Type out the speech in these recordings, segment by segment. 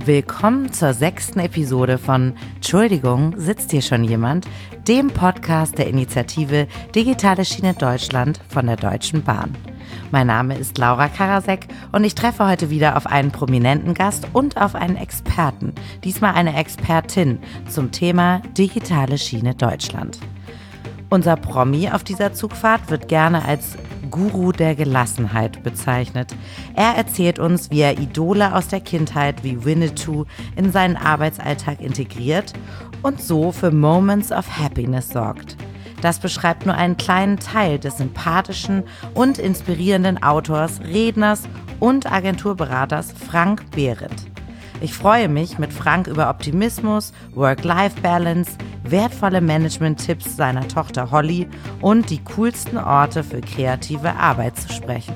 Willkommen zur 6. Episode von Entschuldigung, sitzt hier schon jemand? Dem Podcast der Initiative Digitale Schiene Deutschland von der Deutschen Bahn. Mein Name ist Laura Karasek und ich treffe heute wieder auf einen prominenten Gast und auf einen Experten, diesmal eine Expertin zum Thema Digitale Schiene Deutschland. Unser Promi auf dieser Zugfahrt wird gerne als Guru der Gelassenheit bezeichnet. Er erzählt uns, wie er Idole aus der Kindheit wie Winnetou in seinen Arbeitsalltag integriert und so für Moments of Happiness sorgt. Das beschreibt nur einen kleinen Teil des sympathischen und inspirierenden Autors, Redners und Agenturberaters Frank Behrendt. Ich freue mich, mit Frank über Optimismus, Work-Life-Balance, wertvolle Management-Tipps seiner Tochter Holly und die coolsten Orte für kreative Arbeit zu sprechen.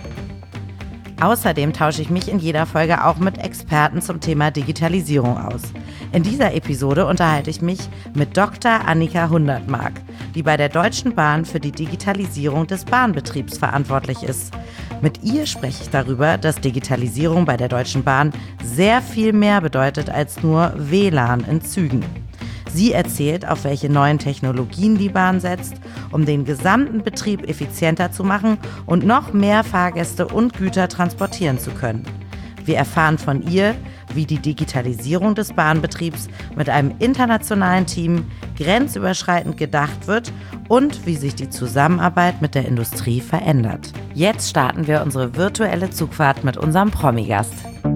Außerdem tausche ich mich in jeder Folge auch mit Experten zum Thema Digitalisierung aus. In dieser Episode unterhalte ich mich mit Dr. Annika Hundertmark, die bei der Deutschen Bahn für die Digitalisierung des Bahnbetriebs verantwortlich ist. Mit ihr spreche ich darüber, dass Digitalisierung bei der Deutschen Bahn sehr viel mehr bedeutet als nur WLAN in Zügen. Sie erzählt, auf welche neuen Technologien die Bahn setzt, um den gesamten Betrieb effizienter zu machen und noch mehr Fahrgäste und Güter transportieren zu können. Wir erfahren von ihr, wie die Digitalisierung des Bahnbetriebs mit einem internationalen Team grenzüberschreitend gedacht wird und wie sich die Zusammenarbeit mit der Industrie verändert. Jetzt starten wir unsere virtuelle Zugfahrt mit unserem Promi-Gast.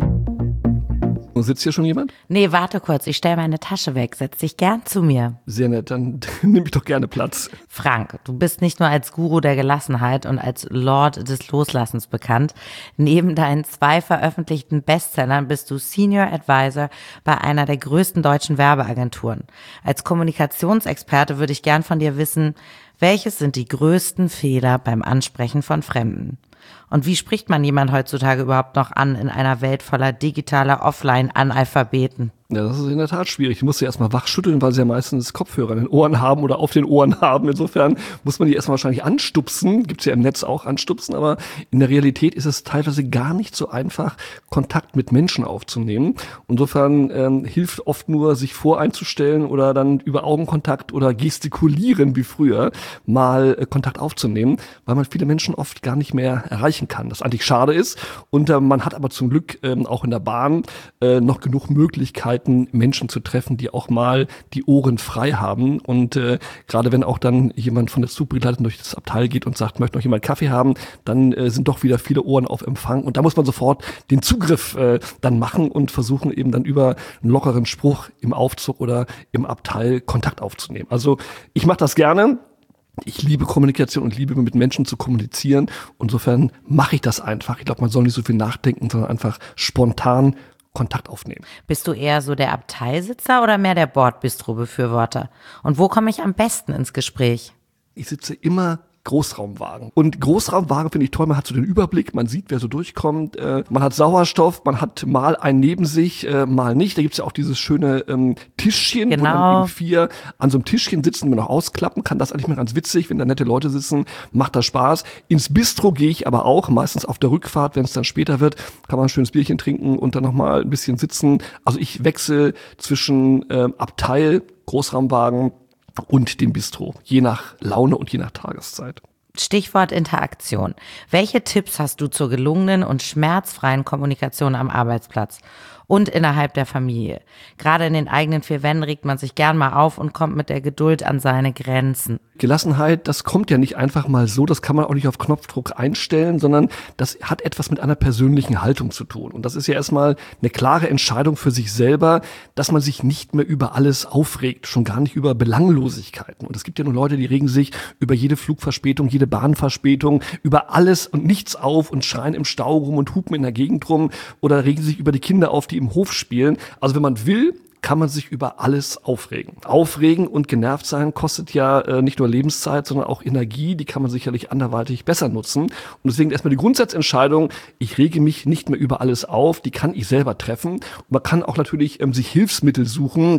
Sitzt hier schon jemand? Nee, warte kurz, ich stelle meine Tasche weg. Setz dich gern zu mir. Sehr nett, dann nehme ich doch gerne Platz. Frank, du bist nicht nur als Guru der Gelassenheit und als Lord des Loslassens bekannt. Neben deinen 2 veröffentlichten Bestsellern bist du Senior Advisor bei einer der größten deutschen Werbeagenturen. Als Kommunikationsexperte würde ich gern von dir wissen, welches sind die größten Fehler beim Ansprechen von Fremden? Und wie spricht man jemand heutzutage überhaupt noch an in einer Welt voller digitaler Offline-Analphabeten? Ja, das ist in der Tat schwierig. Ich muss sie erstmal wachschütteln, weil sie ja meistens Kopfhörer in den Ohren haben oder auf den Ohren haben. Insofern muss man die erstmal wahrscheinlich anstupsen. Gibt's ja im Netz auch anstupsen, aber in der Realität ist es teilweise gar nicht so einfach, Kontakt mit Menschen aufzunehmen. Insofern hilft oft nur, sich voreinzustellen oder dann über Augenkontakt oder gestikulieren wie früher mal Kontakt aufzunehmen, weil man viele Menschen oft gar nicht mehr erreichen kann. Das eigentlich schade ist. Und man hat aber zum Glück auch in der Bahn noch genug Möglichkeiten, Menschen zu treffen, die auch mal die Ohren frei haben. Und gerade wenn auch dann jemand von der Zugbegleitung durch das Abteil geht und sagt, möchte noch jemand Kaffee haben, dann sind doch wieder viele Ohren auf Empfang. Und da muss man sofort den Zugriff dann machen und versuchen eben dann über einen lockeren Spruch im Aufzug oder im Abteil Kontakt aufzunehmen. Also ich mache das gerne. Ich liebe Kommunikation und liebe mit Menschen zu kommunizieren. Insofern mache ich das einfach. Ich glaube, man soll nicht so viel nachdenken, sondern einfach spontan Kontakt aufnehmen. Bist du eher so der Abteilsitzer oder mehr der Bordbistro-Befürworter? Und wo komme ich am besten ins Gespräch? Ich sitze immer Großraumwagen. Und Großraumwagen finde ich toll, man hat so den Überblick, man sieht, wer so durchkommt, man hat Sauerstoff, man hat mal einen neben sich, mal nicht. Da gibt's ja auch dieses schöne Tischchen, genau, wo dann eben 4 an so einem Tischchen sitzen, man noch ausklappen kann. Das ist eigentlich mal ganz witzig, wenn da nette Leute sitzen, macht das Spaß. Ins Bistro gehe ich aber auch, meistens auf der Rückfahrt, wenn es dann später wird, kann man ein schönes Bierchen trinken und dann nochmal ein bisschen sitzen. Also ich wechsle zwischen Abteil, Großraumwagen und dem Bistro, je nach Laune und je nach Tageszeit. Stichwort Interaktion. Welche Tipps hast du zur gelungenen und schmerzfreien Kommunikation am Arbeitsplatz und innerhalb der Familie? Gerade in den eigenen 4 Wänden regt man sich gern mal auf und kommt mit der Geduld an seine Grenzen. Gelassenheit, das kommt ja nicht einfach mal so, das kann man auch nicht auf Knopfdruck einstellen, sondern das hat etwas mit einer persönlichen Haltung zu tun. Und das ist ja erstmal eine klare Entscheidung für sich selber, dass man sich nicht mehr über alles aufregt, schon gar nicht über Belanglosigkeiten. Und es gibt ja nur Leute, die regen sich über jede Flugverspätung, jede Bahnverspätung, über alles und nichts auf und schreien im Stau rum und hupen in der Gegend rum oder regen sich über die Kinder auf, die im Hof spielen. Also wenn man will, kann man sich über alles aufregen. Aufregen und genervt sein kostet ja nicht nur Lebenszeit, sondern auch Energie. Die kann man sicherlich anderweitig besser nutzen. Und deswegen erstmal die Grundsatzentscheidung, ich rege mich nicht mehr über alles auf, die kann ich selber treffen. Und man kann auch natürlich sich Hilfsmittel suchen,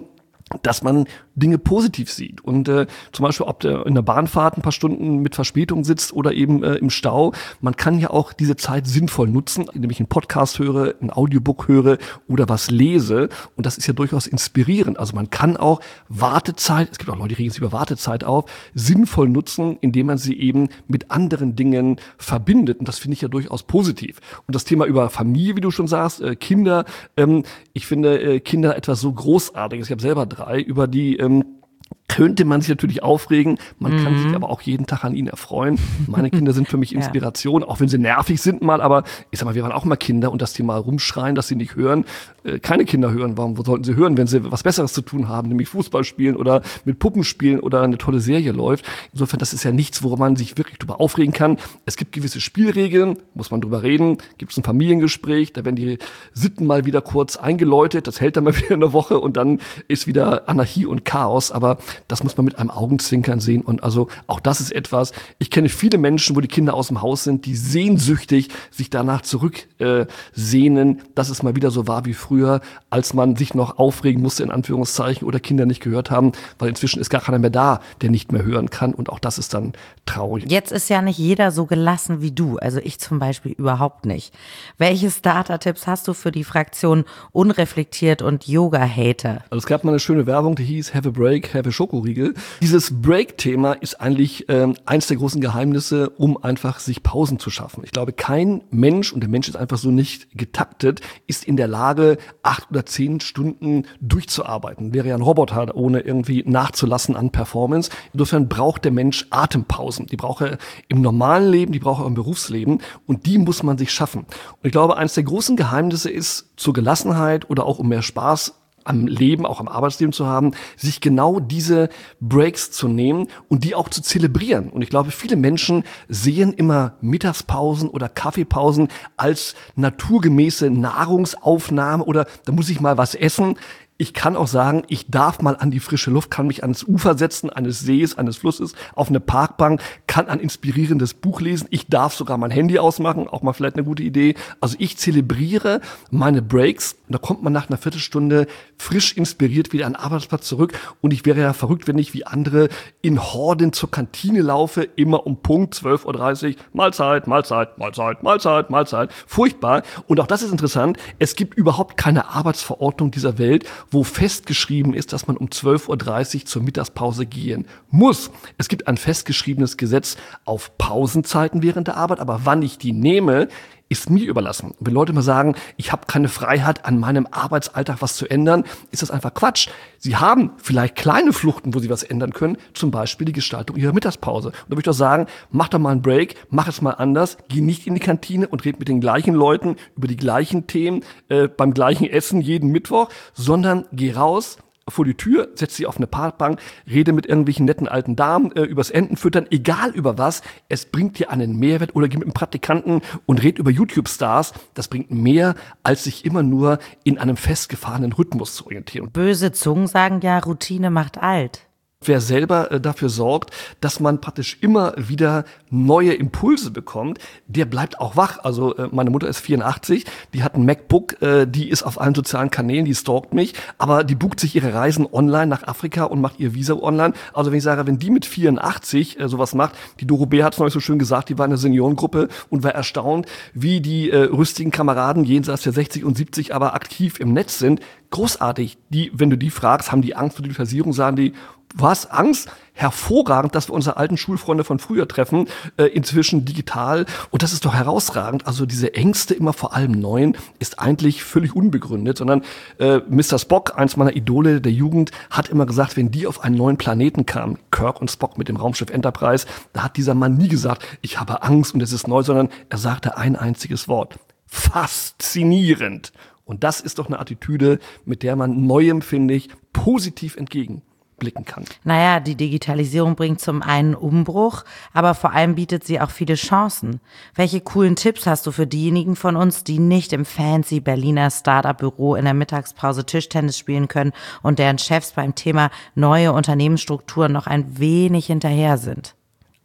dass man Dinge positiv sieht. Und zum Beispiel, ob der in der Bahnfahrt ein paar Stunden mit Verspätung sitzt oder eben im Stau, man kann ja auch diese Zeit sinnvoll nutzen, indem ich einen Podcast höre, ein Audiobook höre oder was lese. Und das ist ja durchaus inspirierend. Also man kann auch Wartezeit, es gibt auch Leute, die regen sich über Wartezeit auf, sinnvoll nutzen, indem man sie eben mit anderen Dingen verbindet. Und das finde ich ja durchaus positiv. Und das Thema über Familie, wie du schon sagst, Kinder, ich finde Kinder etwas so Großartiges. Ich habe selber 3, über die könnte man sich natürlich aufregen, man kann sich aber auch jeden Tag an ihnen erfreuen. Meine Kinder sind für mich Inspiration, auch wenn sie nervig sind mal, aber ich sag mal, wir waren auch mal Kinder und dass die mal rumschreien, dass sie nicht hören, keine Kinder hören, wo sollten sie hören, wenn sie was Besseres zu tun haben, nämlich Fußball spielen oder mit Puppen spielen oder eine tolle Serie läuft. Insofern, das ist ja nichts, worum man sich wirklich drüber aufregen kann. Es gibt gewisse Spielregeln, muss man drüber reden, gibt es ein Familiengespräch, da werden die Sitten mal wieder kurz eingeläutet, das hält dann mal wieder eine Woche und dann ist wieder Anarchie und Chaos, aber das muss man mit einem Augenzwinkern sehen und also auch das ist etwas, ich kenne viele Menschen, wo die Kinder aus dem Haus sind, die sehnsüchtig sich danach zurücksehnen, dass es mal wieder so war wie früher, als man sich noch aufregen musste, in Anführungszeichen, oder Kinder nicht gehört haben, weil inzwischen ist gar keiner mehr da, der nicht mehr hören kann und auch das ist dann traurig. Jetzt ist ja nicht jeder so gelassen wie du, also ich zum Beispiel überhaupt nicht. Welche Starter-Tipps hast du für die Fraktion unreflektiert und Yoga-Hater? Also es gab mal eine schöne Werbung, die hieß Have a Break, Have a Schokoriegel. Dieses Break-Thema ist eigentlich eins der großen Geheimnisse, um einfach sich Pausen zu schaffen. Ich glaube, kein Mensch, und der Mensch ist einfach so nicht getaktet, ist in der Lage, 8 oder 10 Stunden durchzuarbeiten. Wäre ja ein Roboter, ohne irgendwie nachzulassen an Performance. Insofern braucht der Mensch Atempausen. Die braucht er im normalen Leben, die braucht er im Berufsleben und die muss man sich schaffen. Und ich glaube, eines der großen Geheimnisse ist, zur Gelassenheit oder auch um mehr Spaß am Leben, auch am Arbeitsleben zu haben, sich genau diese Breaks zu nehmen und die auch zu zelebrieren. Und ich glaube, viele Menschen sehen immer Mittagspausen oder Kaffeepausen als naturgemäße Nahrungsaufnahme oder da muss ich mal was essen. Ich kann auch sagen, ich darf mal an die frische Luft, kann mich ans Ufer setzen, eines Sees, eines Flusses, auf eine Parkbank, kann ein inspirierendes Buch lesen. Ich darf sogar mein Handy ausmachen, auch mal vielleicht eine gute Idee. Also ich zelebriere meine Breaks und da kommt man nach einer Viertelstunde frisch inspiriert wieder an den Arbeitsplatz zurück. Und ich wäre ja verrückt, wenn ich wie andere in Horden zur Kantine laufe, immer um Punkt 12:30 Uhr, Mahlzeit, Mahlzeit, Mahlzeit, Mahlzeit, Mahlzeit. Furchtbar. Und auch das ist interessant, es gibt überhaupt keine Arbeitsverordnung dieser Welt, wo festgeschrieben ist, dass man um 12:30 Uhr zur Mittagspause gehen muss. Es gibt ein festgeschriebenes Gesetz auf Pausenzeiten während der Arbeit, aber wann ich die nehme, ist mir überlassen. Wenn Leute mal sagen, ich habe keine Freiheit, an meinem Arbeitsalltag was zu ändern, ist das einfach Quatsch. Sie haben vielleicht kleine Fluchten, wo sie was ändern können, zum Beispiel die Gestaltung ihrer Mittagspause. Und da würde ich doch sagen, mach doch mal einen Break, mach es mal anders, geh nicht in die Kantine und red mit den gleichen Leuten über die gleichen Themen beim gleichen Essen jeden Mittwoch, sondern geh raus, vor die Tür, setz dich auf eine Parkbank, rede mit irgendwelchen netten alten Damen übers Entenfüttern, egal über was, es bringt dir einen Mehrwert oder geh mit einem Praktikanten und red über YouTube-Stars, das bringt mehr, als sich immer nur in einem festgefahrenen Rhythmus zu orientieren. Böse Zungen sagen ja, Routine macht alt. Wer selber dafür sorgt, dass man praktisch immer wieder neue Impulse bekommt, der bleibt auch wach. Also meine Mutter ist 84, die hat ein MacBook, die ist auf allen sozialen Kanälen, die stalkt mich, aber die bucht sich ihre Reisen online nach Afrika und macht ihr Visa online. Also wenn ich sage, wenn die mit 84 sowas macht, die Doro Bär hat es neulich so schön gesagt, die war in der Seniorengruppe und war erstaunt, wie die rüstigen Kameraden jenseits der 60 und 70 aber aktiv im Netz sind. Großartig. Die, wenn du die fragst, haben die Angst vor Digitalisierung, sagen die, was? Angst? Hervorragend, dass wir unsere alten Schulfreunde von früher treffen, inzwischen digital. Und das ist doch herausragend. Also diese Ängste immer vor allem Neuen ist eigentlich völlig unbegründet, sondern Mr. Spock, eins meiner Idole der Jugend, hat immer gesagt, wenn die auf einen neuen Planeten kamen, Kirk und Spock mit dem Raumschiff Enterprise, da hat dieser Mann nie gesagt, ich habe Angst und es ist neu, sondern er sagte ein einziges Wort. Faszinierend. Und das ist doch eine Attitüde, mit der man Neuem, finde ich, positiv entgegenblicken kann. Naja, die Digitalisierung bringt zum einen Umbruch, aber vor allem bietet sie auch viele Chancen. Welche coolen Tipps hast du für diejenigen von uns, die nicht im fancy Berliner Startup-Büro in der Mittagspause Tischtennis spielen können und deren Chefs beim Thema neue Unternehmensstrukturen noch ein wenig hinterher sind?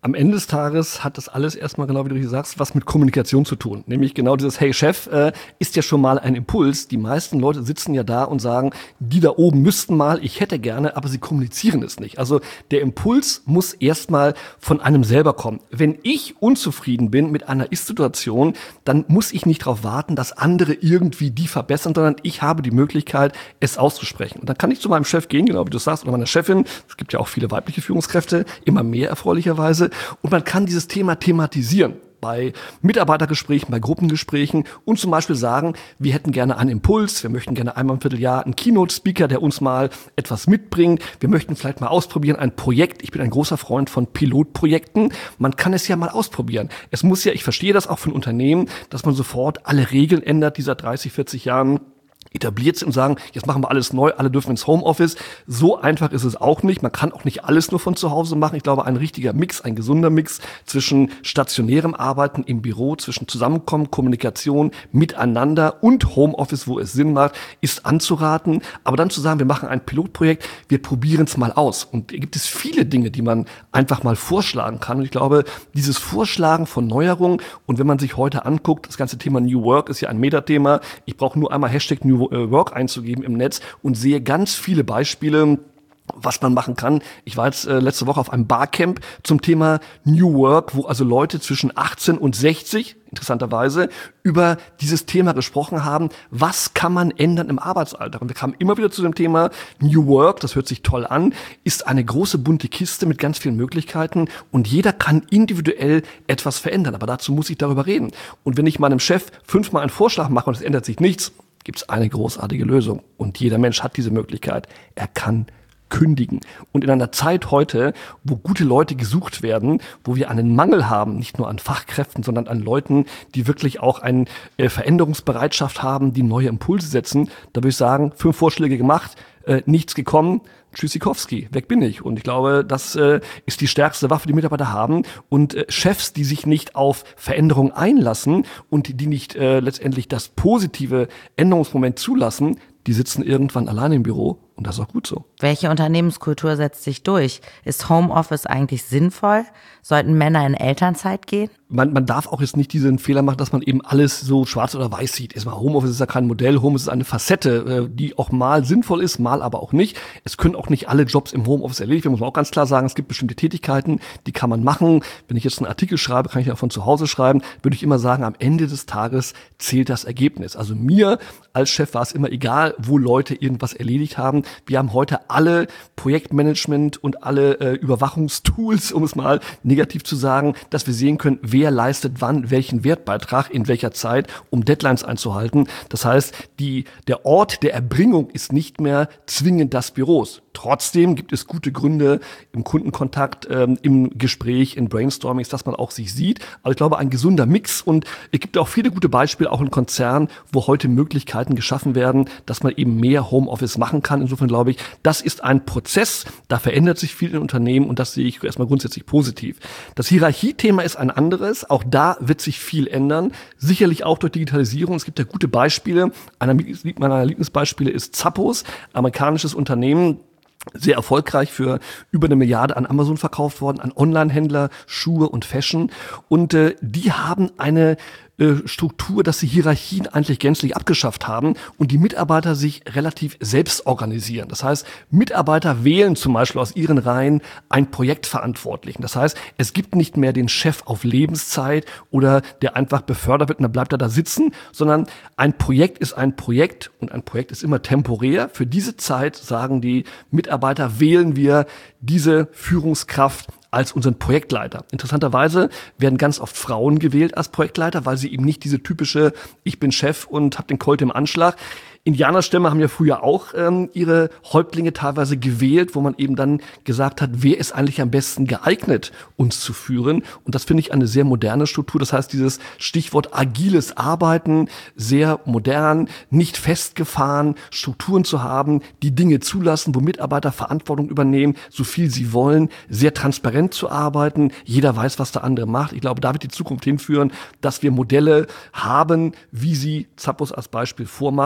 Am Ende des Tages hat das alles erstmal, genau wie du hier sagst, was mit Kommunikation zu tun. Nämlich genau dieses, hey Chef, ist ja schon mal ein Impuls. Die meisten Leute sitzen ja da und sagen, die da oben müssten mal, ich hätte gerne, aber sie kommunizieren es nicht. Also der Impuls muss erstmal von einem selber kommen. Wenn ich unzufrieden bin mit einer Ist-Situation, dann muss ich nicht darauf warten, dass andere irgendwie die verbessern, sondern ich habe die Möglichkeit, es auszusprechen. Und dann kann ich zu meinem Chef gehen, genau wie du sagst, oder meiner Chefin. Es gibt ja auch viele weibliche Führungskräfte, immer mehr erfreulicherweise. Und man kann dieses Thema thematisieren bei Mitarbeitergesprächen, bei Gruppengesprächen und zum Beispiel sagen, wir hätten gerne einen Impuls, wir möchten gerne einmal im Vierteljahr einen Keynote-Speaker, der uns mal etwas mitbringt, wir möchten vielleicht mal ausprobieren, ein Projekt, ich bin ein großer Freund von Pilotprojekten, man kann es ja mal ausprobieren. Es muss ja, ich verstehe das auch von Unternehmen, dass man sofort alle Regeln ändert, die seit 30, 40 Jahren etabliert sind und sagen, jetzt machen wir alles neu, alle dürfen ins Homeoffice. So einfach ist es auch nicht. Man kann auch nicht alles nur von zu Hause machen. Ich glaube, ein richtiger Mix, ein gesunder Mix zwischen stationärem Arbeiten im Büro, zwischen Zusammenkommen, Kommunikation, Miteinander und Homeoffice, wo es Sinn macht, ist anzuraten. Aber dann zu sagen, wir machen ein Pilotprojekt, wir probieren es mal aus. Und da gibt es viele Dinge, die man einfach mal vorschlagen kann. Und ich glaube, dieses Vorschlagen von Neuerungen und wenn man sich heute anguckt, das ganze Thema New Work ist ja ein Metathema. Ich brauche nur einmal Hashtag New Work einzugeben im Netz und sehe ganz viele Beispiele, was man machen kann. Ich war jetzt letzte Woche auf einem Barcamp zum Thema New Work, wo also Leute zwischen 18 und 60, interessanterweise, über dieses Thema gesprochen haben. Was kann man ändern im Arbeitsalltag? Und wir kamen immer wieder zu dem Thema New Work, das hört sich toll an, ist eine große bunte Kiste mit ganz vielen Möglichkeiten und jeder kann individuell etwas verändern. Aber dazu muss ich darüber reden. Und wenn ich meinem Chef 5-mal einen Vorschlag mache und es ändert sich nichts, gibt es eine großartige Lösung. Und jeder Mensch hat diese Möglichkeit. Er kann kündigen. Und in einer Zeit heute, wo gute Leute gesucht werden, wo wir einen Mangel haben, nicht nur an Fachkräften, sondern an Leuten, die wirklich auch eine Veränderungsbereitschaft haben, die neue Impulse setzen, da würde ich sagen, 5 Vorschläge gemacht, nichts gekommen, Tschüssikowski, weg bin ich. Und ich glaube, das ist die stärkste Waffe, die Mitarbeiter haben. Und Chefs, die sich nicht auf Veränderung einlassen und die nicht letztendlich das positive Änderungsmoment zulassen, die sitzen irgendwann alleine im Büro. Und das ist auch gut so. Welche Unternehmenskultur setzt sich durch? Ist Homeoffice eigentlich sinnvoll? Sollten Männer in Elternzeit gehen? Man darf auch jetzt nicht diesen Fehler machen, dass man eben alles so schwarz oder weiß sieht. Erstmal, Homeoffice ist ja kein Modell, Homeoffice ist eine Facette, die auch mal sinnvoll ist, mal aber auch nicht. Es können auch nicht alle Jobs im Homeoffice erledigt werden, muss man auch ganz klar sagen. Es gibt bestimmte Tätigkeiten, die kann man machen. Wenn ich jetzt einen Artikel schreibe, kann ich ja von zu Hause schreiben, würde ich immer sagen, am Ende des Tages zählt das Ergebnis. Also mir als Chef war es immer egal, wo Leute irgendwas erledigt haben. Wir haben heute alle Projektmanagement und alle Überwachungstools, um es mal negativ zu sagen, dass wir sehen können, wer leistet wann welchen Wertbeitrag in welcher Zeit, um Deadlines einzuhalten. Das heißt, der Ort der Erbringung ist nicht mehr zwingend das Büros. Trotzdem gibt es gute Gründe im Kundenkontakt, im Gespräch, in Brainstormings, dass man auch sich sieht. Aber ich glaube, ein gesunder Mix und es gibt auch viele gute Beispiele, auch in Konzernen, wo heute Möglichkeiten geschaffen werden, dass man eben mehr Homeoffice machen kann. Insofern glaube ich, das ist ein Prozess, da verändert sich viel in Unternehmen und das sehe ich erstmal grundsätzlich positiv. Das Hierarchiethema ist ein anderes, auch da wird sich viel ändern, sicherlich auch durch Digitalisierung. Es gibt ja gute Beispiele, einer meiner Lieblingsbeispiele ist Zappos, amerikanisches Unternehmen, sehr erfolgreich, für über 1 Milliarde an Amazon verkauft worden, an Online-Händler, Schuhe und Fashion. Und die haben eine Struktur, dass sie Hierarchien eigentlich gänzlich abgeschafft haben und die Mitarbeiter sich relativ selbst organisieren. Das heißt, Mitarbeiter wählen zum Beispiel aus ihren Reihen einen Projektverantwortlichen. Das heißt, es gibt nicht mehr den Chef auf Lebenszeit oder der einfach befördert wird und dann bleibt er da sitzen, sondern ein Projekt ist ein Projekt und ein Projekt ist immer temporär. Für diese Zeit, sagen die Mitarbeiter, wählen wir diese Führungskraft als unseren Projektleiter. Interessanterweise werden ganz oft Frauen gewählt als Projektleiter, weil sie eben nicht diese typische, ich bin Chef und habe den Colt im Anschlag. Indianerstämme haben ja früher auch ihre Häuptlinge teilweise gewählt, wo man eben dann gesagt hat, wer ist eigentlich am besten geeignet, uns zu führen. Und das finde ich eine sehr moderne Struktur. Das heißt, dieses Stichwort agiles Arbeiten, sehr modern, nicht festgefahren, Strukturen zu haben, die Dinge zulassen, wo Mitarbeiter Verantwortung übernehmen, so viel sie wollen, sehr transparent zu arbeiten. Jeder weiß, was der andere macht. Ich glaube, da wird die Zukunft hinführen, dass wir Modelle haben, wie sie Zappos als Beispiel vormacht.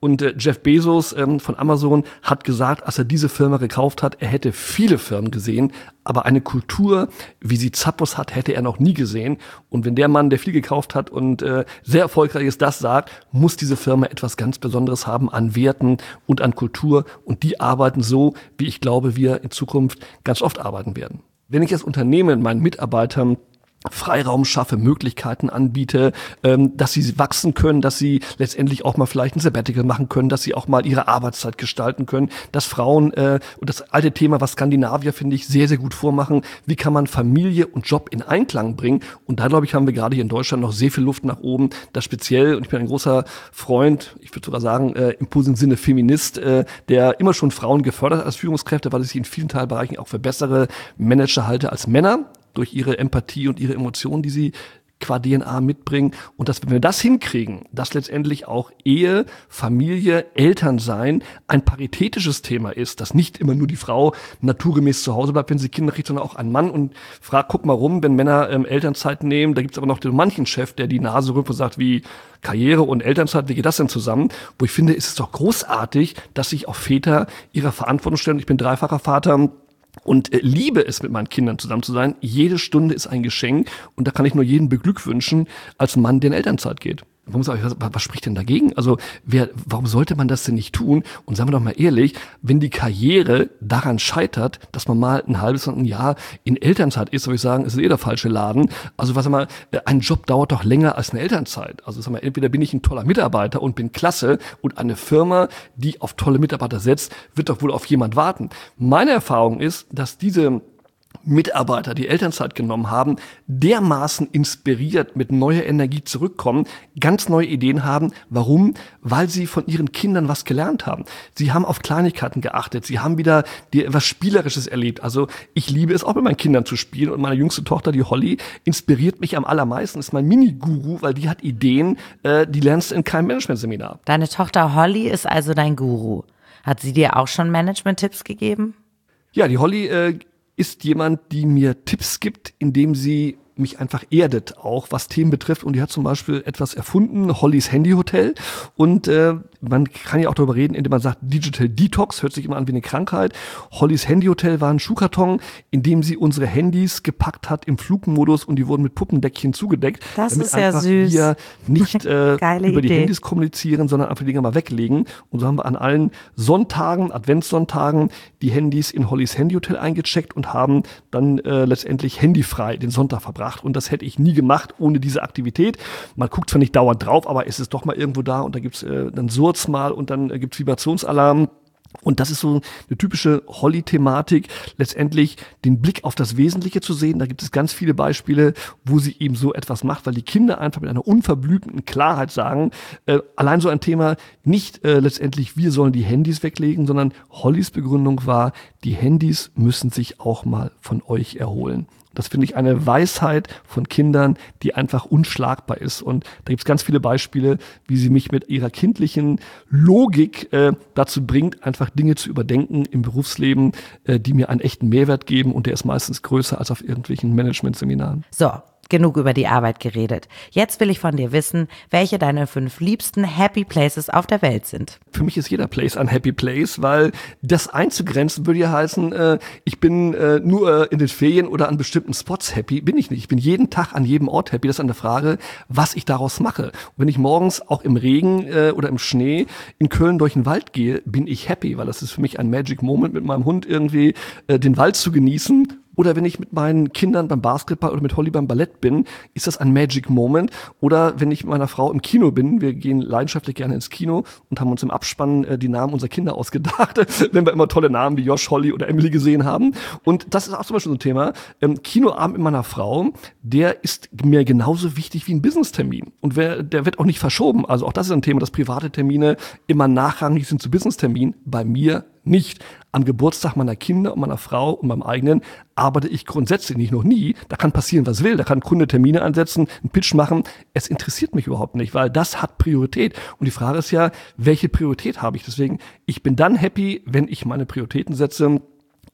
Und Jeff Bezos von Amazon hat gesagt, als er diese Firma gekauft hat, er hätte viele Firmen gesehen, aber eine Kultur, wie sie Zappos hat, hätte er noch nie gesehen. Und wenn der Mann, der viel gekauft hat und sehr erfolgreich ist, das sagt, muss diese Firma etwas ganz Besonderes haben an Werten und an Kultur. Und die arbeiten so, wie ich glaube, wir in Zukunft ganz oft arbeiten werden. Wenn ich als Unternehmen meinen Mitarbeitern Freiraum schaffe, Möglichkeiten anbiete, dass sie wachsen können, dass sie letztendlich auch mal vielleicht ein Sabbatical machen können, dass sie auch mal ihre Arbeitszeit gestalten können, dass Frauen, und das alte Thema, was Skandinavier, finde ich, sehr, sehr gut vormachen, wie kann man Familie und Job in Einklang bringen. Und da, glaube ich, haben wir gerade hier in Deutschland noch sehr viel Luft nach oben, das speziell, und ich bin ein großer Freund, ich würde sogar sagen, im positiven Sinne Feminist, der immer schon Frauen gefördert hat als Führungskräfte, weil ich sie in vielen Teilbereichen auch für bessere Manager halte als Männer, durch ihre Empathie und ihre Emotionen, die sie qua DNA mitbringen. Und dass, wenn wir das hinkriegen, dass letztendlich auch Ehe, Familie, Elternsein ein paritätisches Thema ist, dass nicht immer nur die Frau naturgemäß zu Hause bleibt, wenn sie Kinder kriegt, sondern auch ein Mann, und guck mal rum, wenn Männer Elternzeit nehmen, da gibt's aber noch den manchen Chef, der die Nase rümpft und sagt, wie Karriere und Elternzeit, wie geht das denn zusammen? Wo ich finde, ist es doch großartig, dass sich auch Väter ihrer Verantwortung stellen. Ich bin dreifacher Vater und liebe es, mit meinen Kindern zusammen zu sein. Jede Stunde ist ein Geschenk, und da kann ich nur jeden beglückwünschen als Mann, der in Elternzeit geht. Was spricht denn dagegen? Also warum sollte man das denn nicht tun? Und sagen wir doch mal ehrlich, wenn die Karriere daran scheitert, dass man mal ein halbes und ein Jahr in Elternzeit ist, würde ich sagen, ist der falsche Laden. Also ein Job dauert doch länger als eine Elternzeit. Also entweder bin ich ein toller Mitarbeiter und bin klasse, und eine Firma, die auf tolle Mitarbeiter setzt, wird doch wohl auf jemand warten. Meine Erfahrung ist, dass diese Mitarbeiter, die Elternzeit genommen haben, dermaßen inspiriert mit neuer Energie zurückkommen, ganz neue Ideen haben. Warum? Weil sie von ihren Kindern was gelernt haben. Sie haben auf Kleinigkeiten geachtet. Sie haben wieder etwas Spielerisches erlebt. Also ich liebe es auch, mit meinen Kindern zu spielen. Und meine jüngste Tochter, die Holly, inspiriert mich am allermeisten. Ist mein Mini-Guru, weil die hat Ideen, die lernst du in keinem Management-Seminar. Deine Tochter Holly ist also dein Guru. Hat sie dir auch schon Management-Tipps gegeben? Ja, die Holly ist jemand, die mir Tipps gibt, indem sie mich einfach erdet, auch was Themen betrifft. Und die hat zum Beispiel etwas erfunden, Hollys Handyhotel. Und man kann ja auch darüber reden, indem man sagt, Digital Detox, hört sich immer an wie eine Krankheit. Hollys Handyhotel war ein Schuhkarton, in dem sie unsere Handys gepackt hat im Flugmodus, und die wurden mit Puppendeckchen zugedeckt. Das damit ist ja süß. Wir nicht über die Idee. Handys kommunizieren, sondern einfach die Dinger mal weglegen. Und so haben wir an allen Sonntagen, Adventssonntagen, die Handys in Hollys Handyhotel eingecheckt und haben dann letztendlich handyfrei den Sonntag verbracht. Und das hätte ich nie gemacht ohne diese Aktivität. Man guckt zwar nicht dauernd drauf, aber es ist doch mal irgendwo da, und da gibt's dann Surz mal, und dann gibt's Vibrationsalarm. Und das ist so eine typische Holly-Thematik, letztendlich den Blick auf das Wesentliche zu sehen. Da gibt es ganz viele Beispiele, wo sie eben so etwas macht, weil die Kinder einfach mit einer unverblümten Klarheit sagen, allein so ein Thema, nicht letztendlich, wir sollen die Handys weglegen, sondern Hollys Begründung war, die Handys müssen sich auch mal von euch erholen. Das finde ich eine Weisheit von Kindern, die einfach unschlagbar ist. Und da gibt es ganz viele Beispiele, wie sie mich mit ihrer kindlichen Logik dazu bringt, einfach Dinge zu überdenken im Berufsleben, die mir einen echten Mehrwert geben. Und der ist meistens größer als auf irgendwelchen Management-Seminaren. So, genug über die Arbeit geredet. Jetzt will ich von dir wissen, welche deine 5 liebsten Happy Places auf der Welt sind. Für mich ist jeder Place ein Happy Place, weil das einzugrenzen würde ja heißen, ich bin nur in den Ferien oder an bestimmten Spots happy. Bin ich nicht. Ich bin jeden Tag an jedem Ort happy. Das ist eine Frage, was ich daraus mache. Und wenn ich morgens auch im Regen oder im Schnee in Köln durch den Wald gehe, bin ich happy, weil das ist für mich ein Magic Moment, mit meinem Hund irgendwie den Wald zu genießen. Oder wenn ich mit meinen Kindern beim Basketball oder mit Holly beim Ballett bin, ist das ein Magic Moment. Oder wenn ich mit meiner Frau im Kino bin, wir gehen leidenschaftlich gerne ins Kino und haben uns im Abspann die Namen unserer Kinder ausgedacht, wenn wir immer tolle Namen wie Josh, Holly oder Emily gesehen haben. Und das ist auch zum Beispiel so ein Thema. Kinoabend mit meiner Frau, der ist mir genauso wichtig wie ein Business-Termin. Und der wird auch nicht verschoben. Also auch das ist ein Thema, dass private Termine immer nachrangig sind zu Business-Terminen. Bei mir nicht. Am Geburtstag meiner Kinder und meiner Frau und meinem eigenen arbeite ich grundsätzlich nicht, noch nie. Da kann passieren, was will. Da kann ein Kunde Termine ansetzen, einen Pitch machen. Es interessiert mich überhaupt nicht, weil das hat Priorität. Und die Frage ist ja, welche Priorität habe ich? Deswegen, ich bin dann happy, wenn ich meine Prioritäten setze.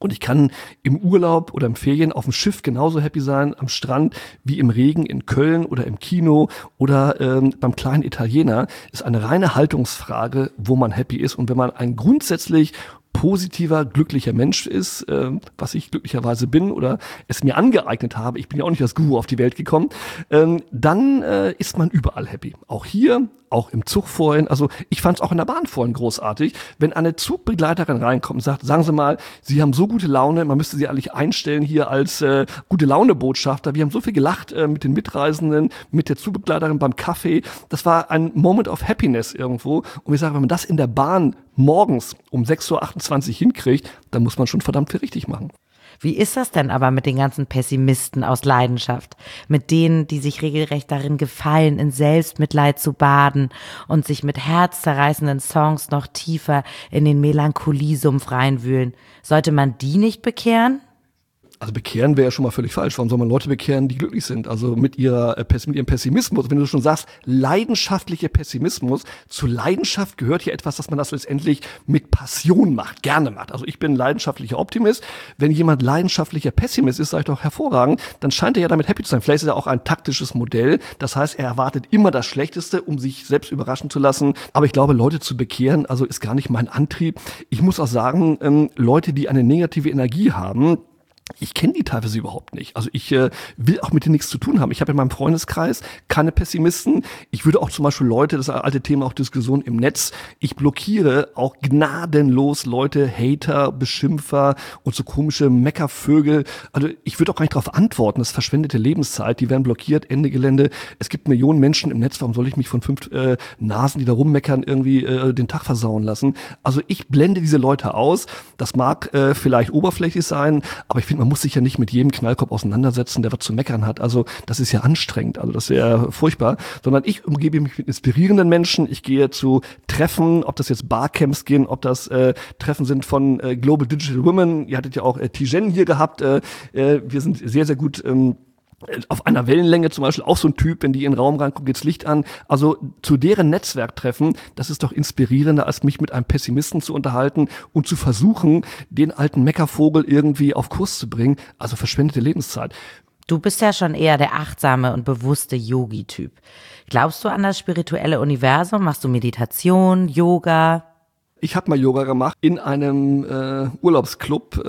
Und ich kann im Urlaub oder im Ferien auf dem Schiff genauso happy sein, am Strand, wie im Regen in Köln oder im Kino oder beim kleinen Italiener. Ist eine reine Haltungsfrage, wo man happy ist. Und wenn man ein grundsätzlich positiver, glücklicher Mensch ist, was ich glücklicherweise bin oder es mir angeeignet habe, ich bin ja auch nicht als Guru auf die Welt gekommen, dann ist man überall happy. Auch hier, auch im Zug vorhin, also ich fand es auch in der Bahn vorhin großartig, wenn eine Zugbegleiterin reinkommt und sagt, sagen Sie mal, Sie haben so gute Laune, man müsste Sie eigentlich einstellen hier als gute Laune-Botschafter. Wir haben so viel gelacht mit den Mitreisenden, mit der Zugbegleiterin beim Kaffee. Das war ein Moment of Happiness irgendwo. Und ich sage, wenn man das in der Bahn morgens um 6:28 Uhr hinkriegt, dann muss man schon verdammt viel richtig machen. Wie ist das denn aber mit den ganzen Pessimisten aus Leidenschaft? Mit denen, die sich regelrecht darin gefallen, in Selbstmitleid zu baden und sich mit herzzerreißenden Songs noch tiefer in den Melancholiesumpf reinwühlen. Sollte man die nicht bekehren? Also bekehren wäre ja schon mal völlig falsch. Warum soll man Leute bekehren, die glücklich sind? Also mit ihrem Pessimismus. Wenn du schon sagst, leidenschaftlicher Pessimismus, zu Leidenschaft gehört ja etwas, dass man das letztendlich mit Passion macht, gerne macht. Also ich bin leidenschaftlicher Optimist. Wenn jemand leidenschaftlicher Pessimist ist, sage ich doch hervorragend, dann scheint er ja damit happy zu sein. Vielleicht ist er auch ein taktisches Modell. Das heißt, er erwartet immer das Schlechteste, um sich selbst überraschen zu lassen. Aber ich glaube, Leute zu bekehren, also ist gar nicht mein Antrieb. Ich muss auch sagen, Leute, die eine negative Energie haben, ich kenne die teilweise überhaupt nicht. Also ich will auch mit denen nichts zu tun haben. Ich habe in meinem Freundeskreis keine Pessimisten. Ich würde auch zum Beispiel Leute, das ist ein altes Thema, auch Diskussion im Netz, ich blockiere auch gnadenlos Leute, Hater, Beschimpfer und so komische Meckervögel. Also ich würde auch gar nicht darauf antworten, das ist verschwendete Lebenszeit, die werden blockiert, Ende Gelände. Es gibt Millionen Menschen im Netz, warum soll ich mich von 5 Nasen, die da rummeckern, irgendwie den Tag versauen lassen? Also ich blende diese Leute aus. Das mag vielleicht oberflächlich sein, aber ich finde, man muss sich ja nicht mit jedem Knallkopf auseinandersetzen, der was zu meckern hat. Also das ist ja anstrengend, also das wäre furchtbar. Sondern ich umgebe mich mit inspirierenden Menschen. Ich gehe zu Treffen, ob das jetzt Barcamps gehen, ob das Treffen sind von Global Digital Women. Ihr hattet ja auch Tijen hier gehabt. Wir sind sehr, sehr gut auf einer Wellenlänge, zum Beispiel auch so ein Typ, wenn die in den Raum reingucken, geht's Licht an. Also zu deren Netzwerktreffen, das ist doch inspirierender, als mich mit einem Pessimisten zu unterhalten und zu versuchen, den alten Meckervogel irgendwie auf Kurs zu bringen. Also verschwendete Lebenszeit. Du bist ja schon eher der achtsame und bewusste Yogi-Typ. Glaubst du an das spirituelle Universum? Machst du Meditation, Yoga? Ich habe mal Yoga gemacht in einem Urlaubsclub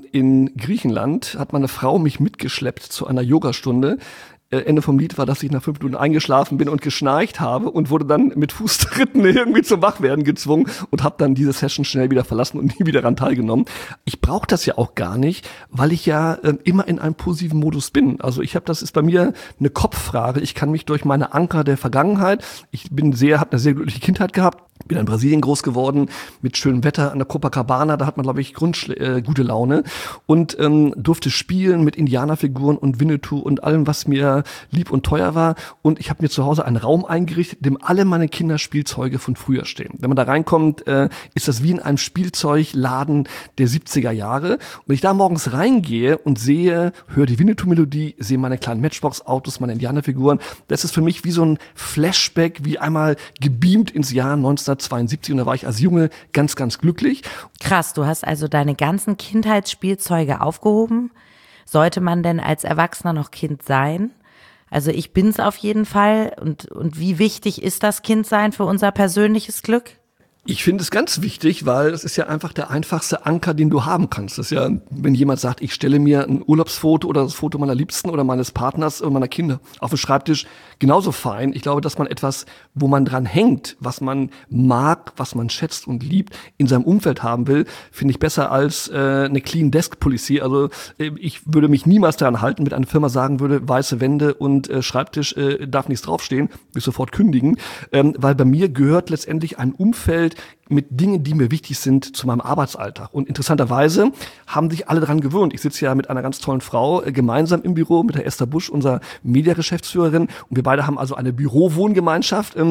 in Griechenland. Hat meine Frau mich mitgeschleppt zu einer Yogastunde. Ende vom Lied war, dass ich nach 5 Minuten eingeschlafen bin und geschnarcht habe und wurde dann mit Fußtritten irgendwie zum Wachwerden gezwungen und habe dann diese Session schnell wieder verlassen und nie wieder daran teilgenommen. Ich brauche das ja auch gar nicht, weil ich ja immer in einem positiven Modus bin. Also das ist bei mir eine Kopffrage. Ich kann mich durch meine Anker der Vergangenheit, habe eine sehr glückliche Kindheit gehabt, bin in Brasilien groß geworden, mit schönem Wetter an der Copacabana, da hat man, glaube ich, gute Laune und durfte spielen mit Indianerfiguren und Winnetou und allem, was mir lieb und teuer war. Und ich habe mir zu Hause einen Raum eingerichtet, in dem alle meine Kinderspielzeuge von früher stehen. Wenn man da reinkommt, ist das wie in einem Spielzeugladen der 70er Jahre. Und wenn ich da morgens reingehe und höre die Winnetou-Melodie, sehe meine kleinen Matchbox-Autos, meine Indianerfiguren, das ist für mich wie so ein Flashback, wie einmal gebeamt ins Jahr 1972. Und da war ich als Junge ganz, ganz glücklich. Krass, du hast also deine ganzen Kindheitsspielzeuge aufgehoben? Sollte man denn als Erwachsener noch Kind sein? Also ich bin's auf jeden Fall. Und wie wichtig ist das Kindsein für unser persönliches Glück? Ich finde es ganz wichtig, weil es ist ja einfach der einfachste Anker, den du haben kannst. Das ist ja, wenn jemand sagt, ich stelle mir ein Urlaubsfoto oder das Foto meiner Liebsten oder meines Partners oder meiner Kinder auf den Schreibtisch, genauso fein. Ich glaube, dass man etwas, wo man dran hängt, was man mag, was man schätzt und liebt, in seinem Umfeld haben will, finde ich besser als eine Clean Desk Policy. Also ich würde mich niemals daran halten, mit einer Firma sagen würde, weiße Wände und Schreibtisch darf nichts draufstehen, will ich sofort kündigen, weil bei mir gehört letztendlich ein Umfeld mit Dingen, die mir wichtig sind, zu meinem Arbeitsalltag. Und interessanterweise haben sich alle daran gewöhnt. Ich sitze ja mit einer ganz tollen Frau gemeinsam im Büro, mit der Esther Busch, unserer Mediageschäftsführerin. Und wir beide haben also eine Bürowohngemeinschaft.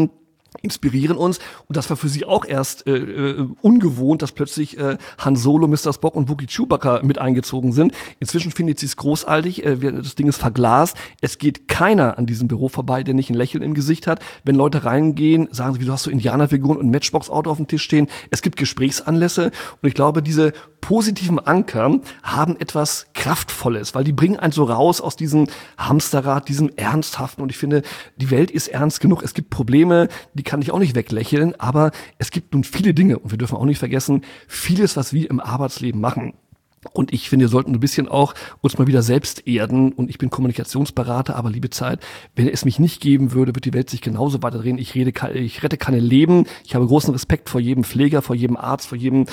inspirieren uns. Und das war für sie auch erst ungewohnt, dass plötzlich Han Solo, Mr. Spock und Wookie Chewbacca mit eingezogen sind. Inzwischen findet sie es großartig. Das Ding ist verglast. Es geht keiner an diesem Büro vorbei, der nicht ein Lächeln im Gesicht hat. Wenn Leute reingehen, sagen sie, wieso hast du Indianerfiguren und ein Matchbox-Auto auf dem Tisch stehen? Es gibt Gesprächsanlässe. Und ich glaube, diese positiven Anker haben etwas Kraftvolles, weil die bringen einen so raus aus diesem Hamsterrad, diesem Ernsthaften. Und ich finde, die Welt ist ernst genug. Es gibt Probleme, die kann ich auch nicht weglächeln, aber es gibt nun viele Dinge, und wir dürfen auch nicht vergessen, vieles, was wir im Arbeitsleben machen. Und ich finde, wir sollten ein bisschen auch uns mal wieder selbst erden. Und ich bin Kommunikationsberater, aber liebe Zeit, wenn es mich nicht geben würde, wird die Welt sich genauso weiterdrehen. Ich rette keine Leben. Ich habe großen Respekt vor jedem Pfleger, vor jedem Arzt, vor jedem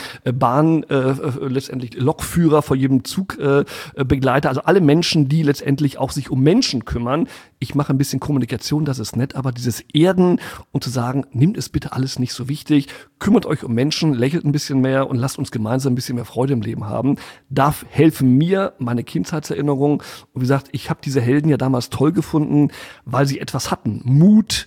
letztendlich Lokführer, vor jedem Zugbegleiter. Also alle Menschen, die letztendlich auch sich um Menschen kümmern. Ich mache ein bisschen Kommunikation, das ist nett, aber dieses Erden und zu sagen, nehmt es bitte alles nicht so wichtig, kümmert euch um Menschen, lächelt ein bisschen mehr und lasst uns gemeinsam ein bisschen mehr Freude im Leben haben, darf helfen mir, meine Kindheitserinnerungen. Und wie gesagt, ich habe diese Helden ja damals toll gefunden, weil sie etwas hatten. Mut,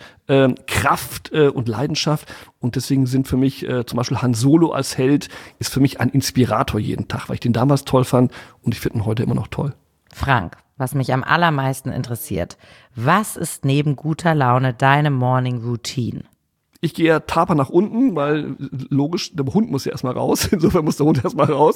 Kraft und Leidenschaft. Und deswegen sind für mich zum Beispiel Han Solo als Held ist für mich ein Inspirator jeden Tag, weil ich den damals toll fand und ich finde ihn heute immer noch toll. Frank, was mich am allermeisten interessiert, was ist neben guter Laune deine Morning Routine? Ich gehe ja taper nach unten, weil logisch, der Hund muss ja erstmal raus. Insofern muss der Hund erstmal raus,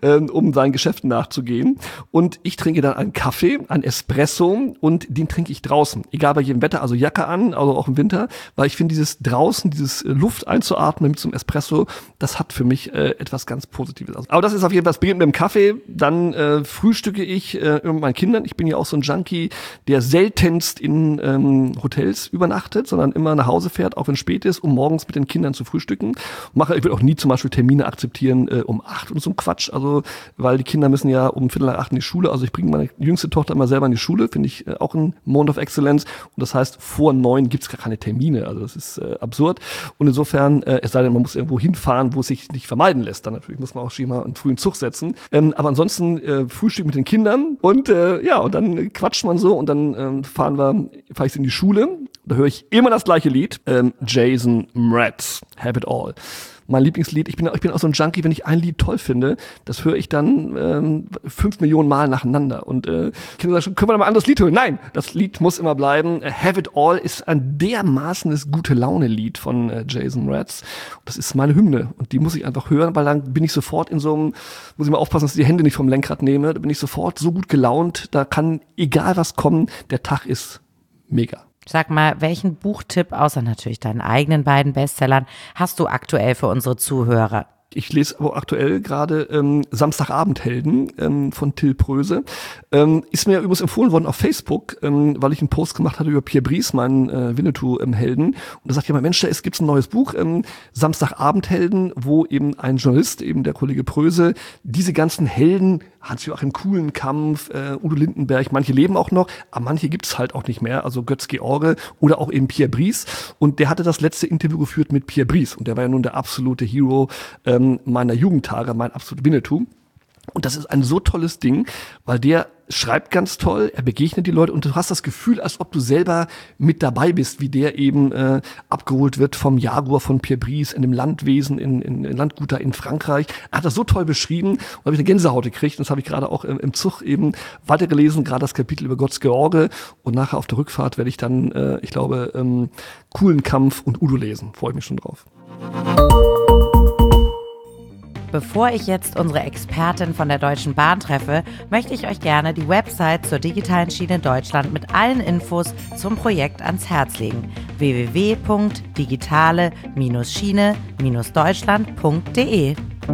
um seinen Geschäften nachzugehen. Und ich trinke dann einen Kaffee, einen Espresso und den trinke ich draußen. Egal bei jedem Wetter, also Jacke an, also auch im Winter. Weil ich finde, dieses draußen, dieses Luft einzuatmen mit so einem Espresso, das hat für mich etwas ganz Positives. Aber das ist auf jeden Fall, es beginnt mit dem Kaffee. Dann frühstücke ich mit meinen Kindern. Ich bin ja auch so ein Junkie, der seltenst in Hotels übernachtet, sondern immer nach Hause fährt, auch wenn spät ist, um morgens mit den Kindern zu frühstücken. Ich will auch nie zum Beispiel Termine akzeptieren um 8 und so ein Quatsch, also weil die Kinder müssen ja um 7:45 in die Schule, also ich bringe meine jüngste Tochter immer selber in die Schule, finde ich auch ein Moment of Excellence und das heißt, vor 9 gibt's gar keine Termine, also das ist absurd und insofern, es sei denn, man muss irgendwo hinfahren, wo es sich nicht vermeiden lässt, dann natürlich muss man auch schon mal einen frühen Zug setzen, aber ansonsten Frühstück mit den Kindern und und dann quatscht man so und dann fahre ich in die Schule. Da höre ich immer das gleiche Lied. Jason Mraz, Have It All. Mein Lieblingslied, ich bin auch so ein Junkie, wenn ich ein Lied toll finde, das höre ich dann 5 Millionen Mal nacheinander. Und Kinder sagen, können wir da mal ein anderes Lied hören? Nein, das Lied muss immer bleiben. Have It All ist ein dermaßenes Gute-Laune-Lied von Jason Mraz. Das ist meine Hymne und die muss ich einfach hören, weil dann bin ich sofort in so einem, muss ich mal aufpassen, dass ich die Hände nicht vom Lenkrad nehme, da bin ich sofort so gut gelaunt, da kann egal was kommen, der Tag ist mega. Sag mal, welchen Buchtipp, außer natürlich deinen eigenen beiden Bestsellern, hast du aktuell für unsere Zuhörer? Ich lese aber aktuell gerade Samstagabendhelden von Till Pröse. Ist mir übrigens empfohlen worden auf Facebook, weil ich einen Post gemacht hatte über Pierre Brice, meinen Winnetou-Helden. Und da sagt jemand, Mensch, es gibt ein neues Buch, Samstagabendhelden, wo eben ein Journalist, eben der Kollege Pröse, diese ganzen Helden, Hans-Joachim Kulenkampf, Udo Lindenberg, manche leben auch noch, aber manche gibt's halt auch nicht mehr, also Götz-George oder auch eben Pierre Brice. Und der hatte das letzte Interview geführt mit Pierre Brice. Und der war ja nun der absolute Hero meiner Jugendtage, mein absoluter Winnetou. Und das ist ein so tolles Ding, weil der schreibt ganz toll, er begegnet die Leute und du hast das Gefühl, als ob du selber mit dabei bist, wie der eben abgeholt wird vom Jaguar von Pierre Brice in dem Landwesen, in Landguter in Frankreich. Er hat das so toll beschrieben und habe ich eine Gänsehaut gekriegt. Und das habe ich gerade auch im Zug eben weitergelesen, gerade das Kapitel über Götz-George. Und nachher auf der Rückfahrt werde ich dann, Kulenkampf und Udo lesen. Freue ich mich schon drauf. Bevor ich jetzt unsere Expertin von der Deutschen Bahn treffe, möchte ich euch gerne die Website zur digitalen Schiene Deutschland mit allen Infos zum Projekt ans Herz legen. www.digitale-schiene-deutschland.de.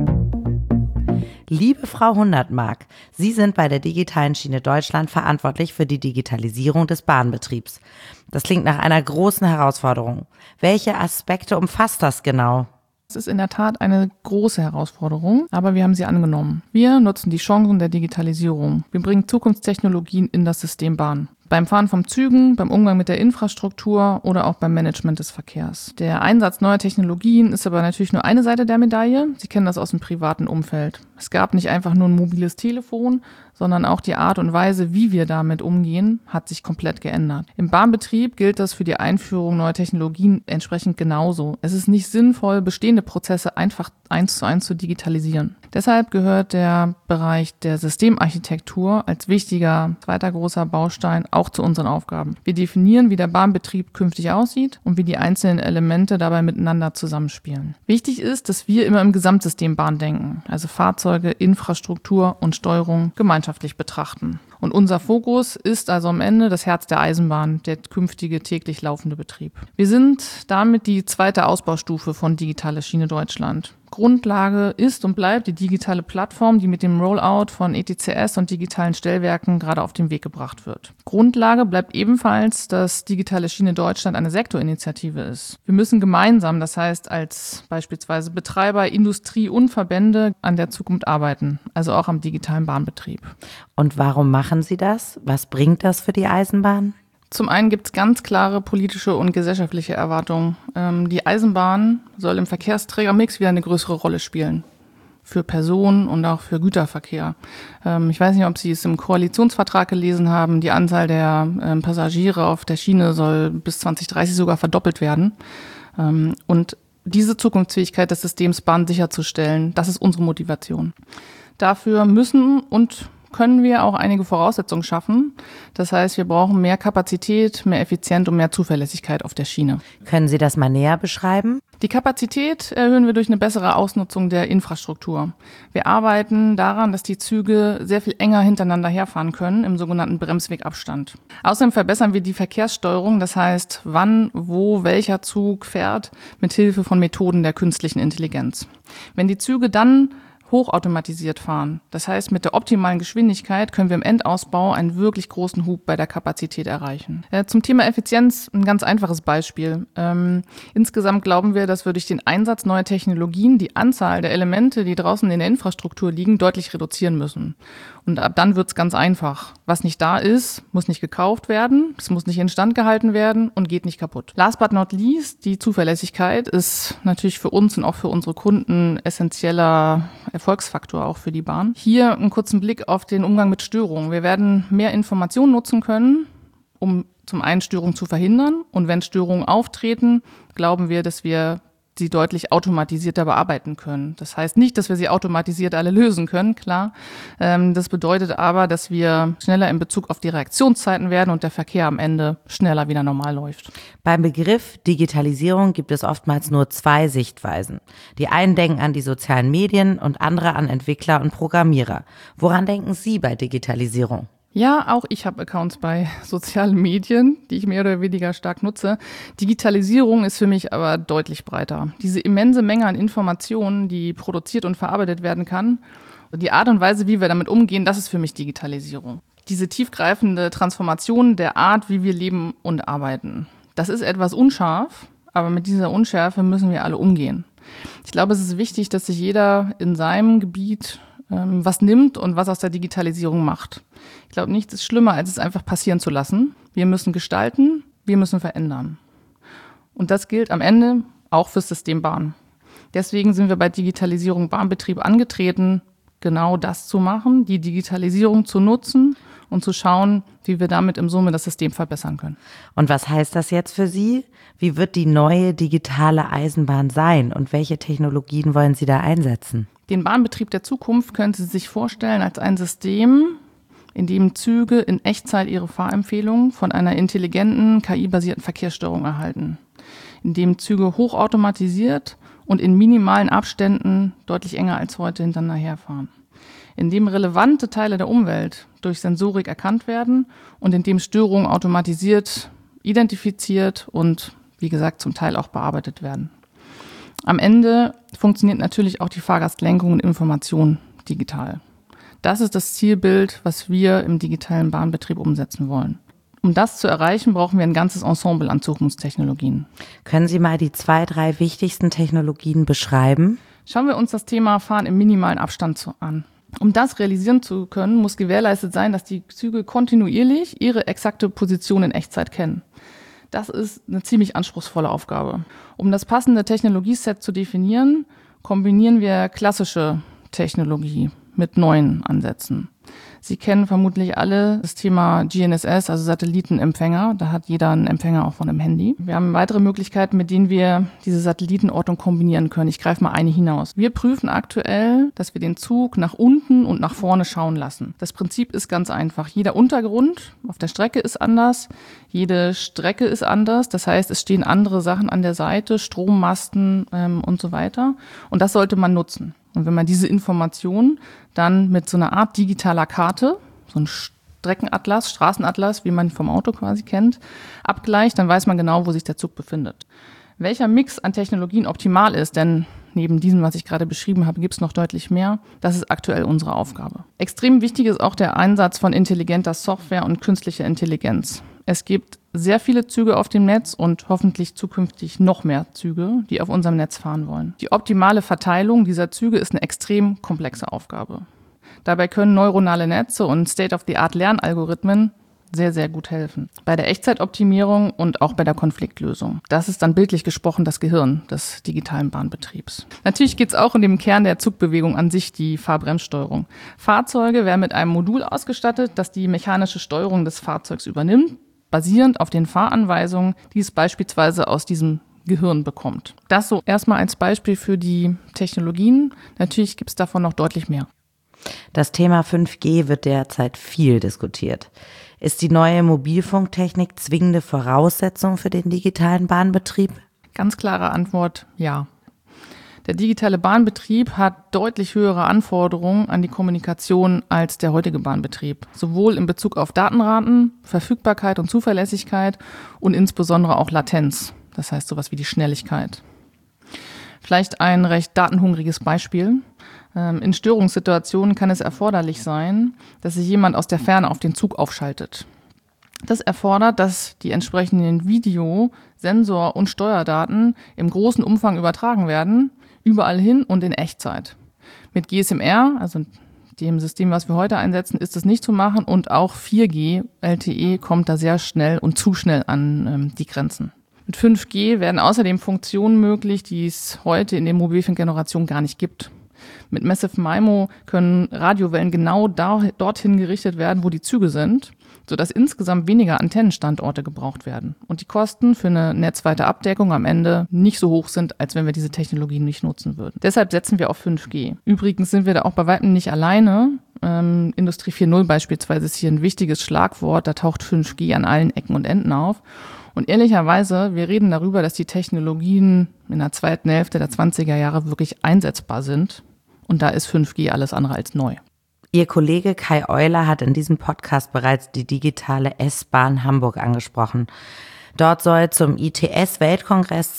Liebe Frau 100 Mark, Sie sind bei der digitalen Schiene Deutschland verantwortlich für die Digitalisierung des Bahnbetriebs. Das klingt nach einer großen Herausforderung. Welche Aspekte umfasst das genau? Es ist in der Tat eine große Herausforderung, aber wir haben sie angenommen. Wir nutzen die Chancen der Digitalisierung. Wir bringen Zukunftstechnologien in das System Bahn. beim Fahren von Zügen, beim Umgang mit der Infrastruktur oder auch beim Management des Verkehrs. Der Einsatz neuer Technologien ist aber natürlich nur eine Seite der Medaille. Sie kennen das aus dem privaten Umfeld. Es gab nicht einfach nur ein mobiles Telefon, sondern auch die Art und Weise, wie wir damit umgehen, hat sich komplett geändert. Im Bahnbetrieb gilt das für die Einführung neuer Technologien entsprechend genauso. Es ist nicht sinnvoll, bestehende Prozesse einfach 1:1 zu digitalisieren. Deshalb gehört der Bereich der Systemarchitektur als wichtiger zweiter großer Baustein auch zu unseren Aufgaben. Wir definieren, wie der Bahnbetrieb künftig aussieht und wie die einzelnen Elemente dabei miteinander zusammenspielen. Wichtig ist, dass wir immer im Gesamtsystem Bahn denken, also Fahrzeuge, Infrastruktur und Steuerung gemeinschaftlich betrachten. Und unser Fokus ist also am Ende das Herz der Eisenbahn, der künftige täglich laufende Betrieb. Wir sind damit die zweite Ausbaustufe von Digitale Schiene Deutschland. Grundlage ist und bleibt die digitale Plattform, die mit dem Rollout von ETCS und digitalen Stellwerken gerade auf den Weg gebracht wird. Grundlage bleibt ebenfalls, dass Digitale Schiene Deutschland eine Sektorinitiative ist. Wir müssen gemeinsam, das heißt als beispielsweise Betreiber, Industrie und Verbände an der Zukunft arbeiten, also auch am digitalen Bahnbetrieb. Und warum machen Sie das? Was bringt das für die Eisenbahn? Zum einen gibt es ganz klare politische und gesellschaftliche Erwartungen. Die Eisenbahn soll im Verkehrsträgermix wieder eine größere Rolle spielen. Für Personen und auch für Güterverkehr. Ich weiß nicht, ob Sie es im Koalitionsvertrag gelesen haben. Die Anzahl der Passagiere auf der Schiene soll bis 2030 sogar verdoppelt werden. Und diese Zukunftsfähigkeit des Systems Bahn sicherzustellen, das ist unsere Motivation. Dafür müssen und können wir auch einige Voraussetzungen schaffen. Das heißt, wir brauchen mehr Kapazität, mehr Effizienz und mehr Zuverlässigkeit auf der Schiene. Können Sie das mal näher beschreiben? Die Kapazität erhöhen wir durch eine bessere Ausnutzung der Infrastruktur. Wir arbeiten daran, dass die Züge sehr viel enger hintereinander herfahren können, im sogenannten Bremswegabstand. Außerdem verbessern wir die Verkehrssteuerung, das heißt, wann, wo, welcher Zug fährt, mit Hilfe von Methoden der künstlichen Intelligenz. Wenn die Züge dann hochautomatisiert fahren. Das heißt, mit der optimalen Geschwindigkeit können wir im Endausbau einen wirklich großen Hub bei der Kapazität erreichen. Zum Thema Effizienz ein ganz einfaches Beispiel. Insgesamt glauben wir, dass wir durch den Einsatz neuer Technologien die Anzahl der Elemente, die draußen in der Infrastruktur liegen, deutlich reduzieren müssen. Und ab dann wird's ganz einfach. Was nicht da ist, muss nicht gekauft werden, es muss nicht instand gehalten werden und geht nicht kaputt. Last but not least, die Zuverlässigkeit ist natürlich für uns und auch für unsere Kunden essentieller Erfolgsfaktor auch für die Bahn. Hier einen kurzen Blick auf den Umgang mit Störungen. Wir werden mehr Informationen nutzen können, um zum einen Störungen zu verhindern. Und wenn Störungen auftreten, glauben wir, dass wir sie deutlich automatisierter bearbeiten können. Das heißt nicht, dass wir sie automatisiert alle lösen können, klar. Das bedeutet aber, dass wir schneller in Bezug auf die Reaktionszeiten werden und der Verkehr am Ende schneller wieder normal läuft. Beim Begriff Digitalisierung gibt es oftmals nur zwei Sichtweisen. Die einen denken an die sozialen Medien und andere an Entwickler und Programmierer. Woran denken Sie bei Digitalisierung? Ja, auch ich habe Accounts bei sozialen Medien, die ich mehr oder weniger stark nutze. Digitalisierung ist für mich aber deutlich breiter. Diese immense Menge an Informationen, die produziert und verarbeitet werden kann, die Art und Weise, wie wir damit umgehen, das ist für mich Digitalisierung. Diese tiefgreifende Transformation der Art, wie wir leben und arbeiten. Das ist etwas unscharf, aber mit dieser Unschärfe müssen wir alle umgehen. Ich glaube, es ist wichtig, dass sich jeder in seinem Gebiet was nimmt und was aus der Digitalisierung macht. Ich glaube, nichts ist schlimmer, als es einfach passieren zu lassen. Wir müssen gestalten, wir müssen verändern. Und das gilt am Ende auch fürs System Bahn. Deswegen sind wir bei Digitalisierung Bahnbetrieb angetreten, genau das zu machen, die Digitalisierung zu nutzen und zu schauen, wie wir damit im Summe das System verbessern können. Und was heißt das jetzt für Sie? Wie wird die neue digitale Eisenbahn sein und welche Technologien wollen Sie da einsetzen? Den Bahnbetrieb der Zukunft können Sie sich vorstellen als ein System, in dem Züge in Echtzeit ihre Fahrempfehlungen von einer intelligenten, KI-basierten Verkehrssteuerung erhalten. In dem Züge hochautomatisiert und in minimalen Abständen deutlich enger als heute hintereinander herfahren. In dem relevante Teile der Umwelt durch Sensorik erkannt werden und in dem Störungen automatisiert, identifiziert und, wie gesagt, zum Teil auch bearbeitet werden. Am Ende funktioniert natürlich auch die Fahrgastlenkung und Information digital. Das ist das Zielbild, was wir im digitalen Bahnbetrieb umsetzen wollen. Um das zu erreichen, brauchen wir ein ganzes Ensemble an Zukunftstechnologien. Können Sie mal die 2, 3 wichtigsten Technologien beschreiben? Schauen wir uns das Thema Fahren im minimalen Abstand an. Um das realisieren zu können, muss gewährleistet sein, dass die Züge kontinuierlich ihre exakte Position in Echtzeit kennen. Das ist eine ziemlich anspruchsvolle Aufgabe. Um das passende Technologieset zu definieren, kombinieren wir klassische Technologie mit neuen Ansätzen. Sie kennen vermutlich alle das Thema GNSS, also Satellitenempfänger. Da hat jeder einen Empfänger auch von einem Handy. Wir haben weitere Möglichkeiten, mit denen wir diese Satellitenortung kombinieren können. Ich greife mal eine hinaus. Wir prüfen aktuell, dass wir den Zug nach unten und nach vorne schauen lassen. Das Prinzip ist ganz einfach. Jeder Untergrund auf der Strecke ist anders. Jede Strecke ist anders. Das heißt, es stehen andere Sachen an der Seite, Strommasten und so weiter. Und das sollte man nutzen. Und wenn man diese Informationen dann mit so einer Art digitaler Karte, so ein Streckenatlas, Straßenatlas, wie man vom Auto quasi kennt, abgleicht, dann weiß man genau, wo sich der Zug befindet. Welcher Mix an Technologien optimal ist, denn neben diesem, was ich gerade beschrieben habe, gibt es noch deutlich mehr. Das ist aktuell unsere Aufgabe. Extrem wichtig ist auch der Einsatz von intelligenter Software und künstlicher Intelligenz. Es gibt sehr viele Züge auf dem Netz und hoffentlich zukünftig noch mehr Züge, die auf unserem Netz fahren wollen. Die optimale Verteilung dieser Züge ist eine extrem komplexe Aufgabe. Dabei können neuronale Netze und State-of-the-Art-Lernalgorithmen sehr, sehr gut helfen. Bei der Echtzeitoptimierung und auch bei der Konfliktlösung. Das ist dann bildlich gesprochen das Gehirn des digitalen Bahnbetriebs. Natürlich geht es auch um den Kern der Zugbewegung an sich, die Fahrbremssteuerung. Fahrzeuge werden mit einem Modul ausgestattet, das die mechanische Steuerung des Fahrzeugs übernimmt, basierend auf den Fahranweisungen, die es beispielsweise aus diesem Gehirn bekommt. Das so erstmal als Beispiel für die Technologien. Natürlich gibt es davon noch deutlich mehr. Das Thema 5G wird derzeit viel diskutiert. Ist die neue Mobilfunktechnik zwingende Voraussetzung für den digitalen Bahnbetrieb? Ganz klare Antwort, ja. Der digitale Bahnbetrieb hat deutlich höhere Anforderungen an die Kommunikation als der heutige Bahnbetrieb. Sowohl in Bezug auf Datenraten, Verfügbarkeit und Zuverlässigkeit und insbesondere auch Latenz. Das heißt sowas wie die Schnelligkeit. Vielleicht ein recht datenhungriges Beispiel. In Störungssituationen kann es erforderlich sein, dass sich jemand aus der Ferne auf den Zug aufschaltet. Das erfordert, dass die entsprechenden Video-, Sensor- und Steuerdaten im großen Umfang übertragen werden, überall hin und in Echtzeit. Mit GSM-R, also dem System, was wir heute einsetzen, ist es nicht zu machen und auch 4G, LTE, kommt da sehr schnell und zu schnell an die Grenzen. Mit 5G werden außerdem Funktionen möglich, die es heute in der Mobilfunkgeneration gar nicht gibt. Mit Massive MIMO können Radiowellen genau dorthin gerichtet werden, wo die Züge sind, sodass insgesamt weniger Antennenstandorte gebraucht werden und die Kosten für eine netzweite Abdeckung am Ende nicht so hoch sind, als wenn wir diese Technologien nicht nutzen würden. Deshalb setzen wir auf 5G. Übrigens sind wir da auch bei weitem nicht alleine. Industrie 4.0 beispielsweise ist hier ein wichtiges Schlagwort, da taucht 5G an allen Ecken und Enden auf. Und ehrlicherweise, wir reden darüber, dass die Technologien in der zweiten Hälfte der 20er Jahre wirklich einsetzbar sind. Und da ist 5G alles andere als neu. Ihr Kollege Kai Euler hat in diesem Podcast bereits die digitale S-Bahn Hamburg angesprochen. Dort soll zum ITS-Weltkongress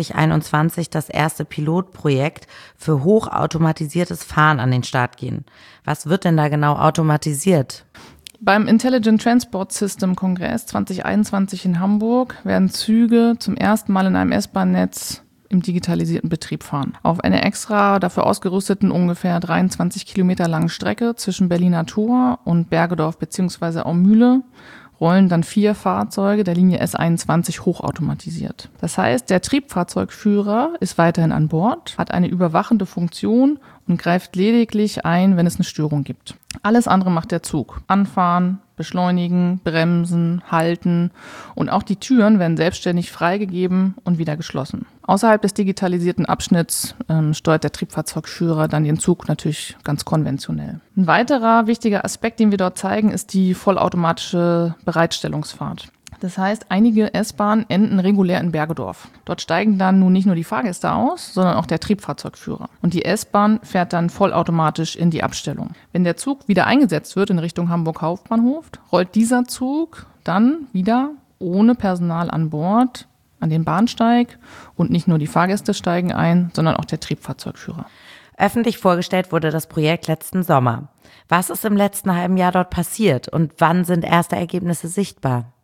2021 das erste Pilotprojekt für hochautomatisiertes Fahren an den Start gehen. Was wird denn da genau automatisiert? Beim Intelligent Transport System Kongress 2021 in Hamburg werden Züge zum ersten Mal in einem S-Bahn-Netz im digitalisierten Betrieb fahren. Auf einer extra dafür ausgerüsteten ungefähr 23 Kilometer langen Strecke zwischen Berliner Tor und Bergedorf bzw. Aumühle rollen dann 4 Fahrzeuge der Linie S21 hochautomatisiert. Das heißt, der Triebfahrzeugführer ist weiterhin an Bord, hat eine überwachende Funktion und greift lediglich ein, wenn es eine Störung gibt. Alles andere macht der Zug. Anfahren, beschleunigen, bremsen, halten und auch die Türen werden selbstständig freigegeben und wieder geschlossen. Außerhalb des digitalisierten Abschnitts steuert der Triebfahrzeugführer dann den Zug natürlich ganz konventionell. Ein weiterer wichtiger Aspekt, den wir dort zeigen, ist die vollautomatische Bereitstellungsfahrt. Das heißt, einige S-Bahnen enden regulär in Bergedorf. Dort steigen dann nun nicht nur die Fahrgäste aus, sondern auch der Triebfahrzeugführer. Und die S-Bahn fährt dann vollautomatisch in die Abstellung. Wenn der Zug wieder eingesetzt wird in Richtung Hamburg Hauptbahnhof, rollt dieser Zug dann wieder ohne Personal an Bord an den Bahnsteig und nicht nur die Fahrgäste steigen ein, sondern auch der Triebfahrzeugführer. Öffentlich vorgestellt wurde das Projekt letzten Sommer. Was ist im letzten halben Jahr dort passiert und wann sind erste Ergebnisse sichtbar?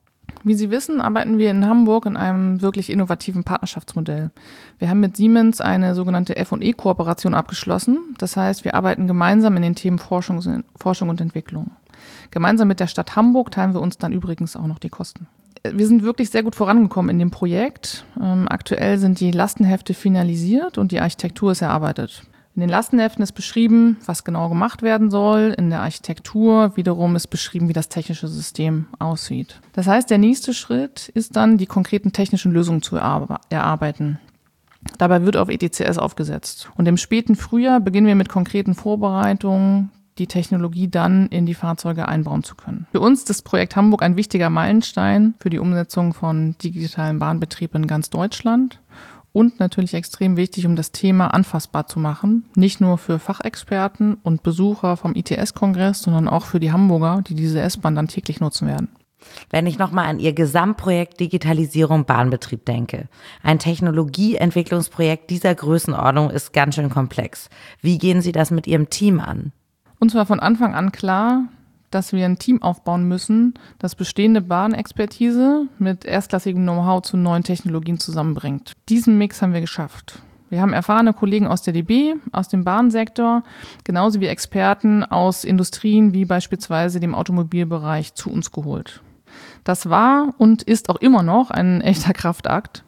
Wie Sie wissen, arbeiten wir in Hamburg in einem wirklich innovativen Partnerschaftsmodell. Wir haben mit Siemens eine sogenannte F&E-Kooperation abgeschlossen. Das heißt, wir arbeiten gemeinsam in den Themen Forschung und Entwicklung. Gemeinsam mit der Stadt Hamburg teilen wir uns dann übrigens auch noch die Kosten. Wir sind wirklich sehr gut vorangekommen in dem Projekt. Aktuell sind die Lastenhefte finalisiert und die Architektur ist erarbeitet. In den Lastenheften ist beschrieben, was genau gemacht werden soll. In der Architektur wiederum ist beschrieben, wie das technische System aussieht. Das heißt, der nächste Schritt ist dann, die konkreten technischen Lösungen zu erarbeiten. Dabei wird auf ETCS aufgesetzt. Und im späten Frühjahr beginnen wir mit konkreten Vorbereitungen, die Technologie dann in die Fahrzeuge einbauen zu können. Für uns ist das Projekt Hamburg ein wichtiger Meilenstein für die Umsetzung von digitalen Bahnbetrieb in ganz Deutschland. Und natürlich extrem wichtig, um das Thema anfassbar zu machen. Nicht nur für Fachexperten und Besucher vom ITS-Kongress, sondern auch für die Hamburger, die diese S-Bahn dann täglich nutzen werden. Wenn ich nochmal an Ihr Gesamtprojekt Digitalisierung Bahnbetrieb denke. Ein Technologieentwicklungsprojekt dieser Größenordnung ist ganz schön komplex. Wie gehen Sie das mit Ihrem Team an? Uns war von Anfang an klar, dass wir ein Team aufbauen müssen, das bestehende Bahnexpertise mit erstklassigem Know-how zu neuen Technologien zusammenbringt. Diesen Mix haben wir geschafft. Wir haben erfahrene Kollegen aus der DB, aus dem Bahnsektor, genauso wie Experten aus Industrien wie beispielsweise dem Automobilbereich zu uns geholt. Das war und ist auch immer noch ein echter Kraftakt.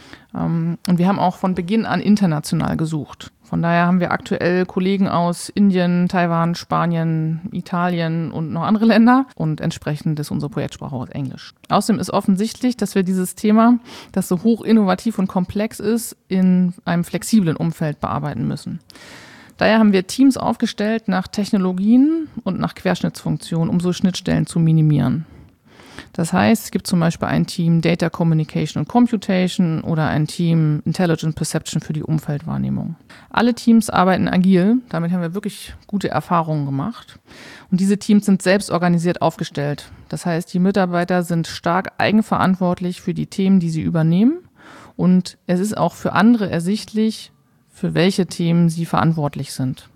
Und wir haben auch von Beginn an international gesucht. Von daher haben wir aktuell Kollegen aus Indien, Taiwan, Spanien, Italien und noch andere Länder. Und entsprechend ist unsere Projektsprache auch Englisch. Außerdem ist offensichtlich, dass wir dieses Thema, das so hoch innovativ und komplex ist, in einem flexiblen Umfeld bearbeiten müssen. Daher haben wir Teams aufgestellt nach Technologien und nach Querschnittsfunktionen, um so Schnittstellen zu minimieren. Das heißt, es gibt zum Beispiel ein Team Data Communication und Computation oder ein Team Intelligent Perception für die Umfeldwahrnehmung. Alle Teams arbeiten agil, damit haben wir wirklich gute Erfahrungen gemacht. Und diese Teams sind selbst organisiert aufgestellt. Das heißt, die Mitarbeiter sind stark eigenverantwortlich für die Themen, die sie übernehmen. Und es ist auch für andere ersichtlich, für welche Themen sie verantwortlich sind.